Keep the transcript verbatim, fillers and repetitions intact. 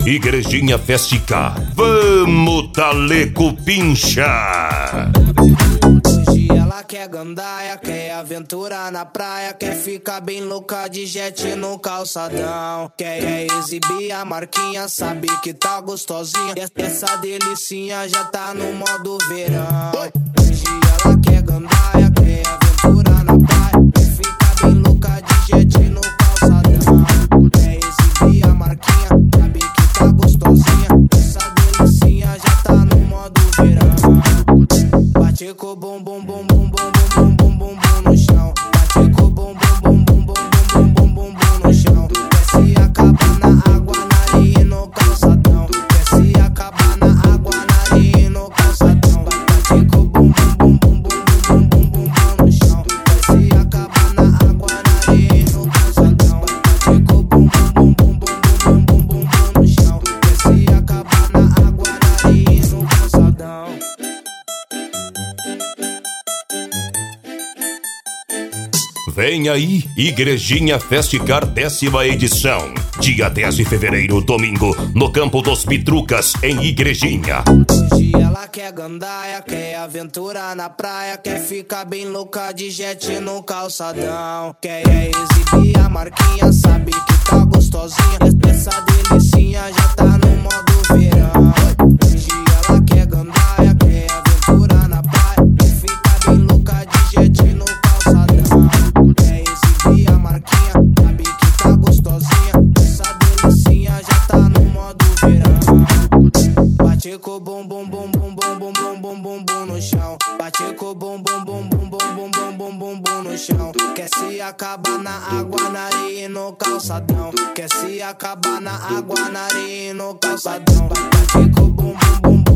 Igrejinha Festica, vamos Taleco Pincha. Hoje ela quer gandaia, quer aventura na praia, quer ficar bem louca de jet no calçadão. Quer, quer exibir a marquinha, sabe que tá gostosinha. Essa delicinha já tá no modo verão. Hoje ela quer gandaia, quer aventura na praia, quer ficar bem louca de jet no calçadão. Quer exibir a marquinha, sabe que tá gostosinha. Essa delicinha já tá no modo verão. Bate com o bum bum bum bum bum bum bum bum bum no chão. Bate com o bum bum bum bum bum bum bum bum bum no chão. Quer se acabar na água, na areia e no calçadão. Quer se acabar na água, na areia e no calçadão. Bate com o bum bum bum bum bum bum bum bum no chão. Quer se acabar na água, na areia e no calçadão. Bate com o bum bum bum bum bum bum bum bum no chão. Quer se acabar na água, na areia e no calçadão. Vem aí, Igrejinha Festicar, décima edição. Dia dez de fevereiro, domingo, no Campo dos Pitrucas, em Igrejinha. Hoje ela quer gandaia, quer aventura na praia, quer ficar bem louca de jet no calçadão. Quer exibir a marquinha, sabe que tá gostosinha. Essa delicinha já tá no modo verão. Hoje ela quer gandaia, quer aventura na praia, quer ficar bem louca de jet no calçadão. Quer exibir a marquinha, sabe que tá gostosinha. Essa delicinha já tá no modo verão. Bate com o bum bum bum bum bum bum bum bum bum bum no chão. Bate com o bum bum bum bum bum bum bum bum bum bum no chão. Quer se acabar na água, na areia e no calçadão. Quer se acabar na água, na areia e no calçadão. Bate com o bum bum bum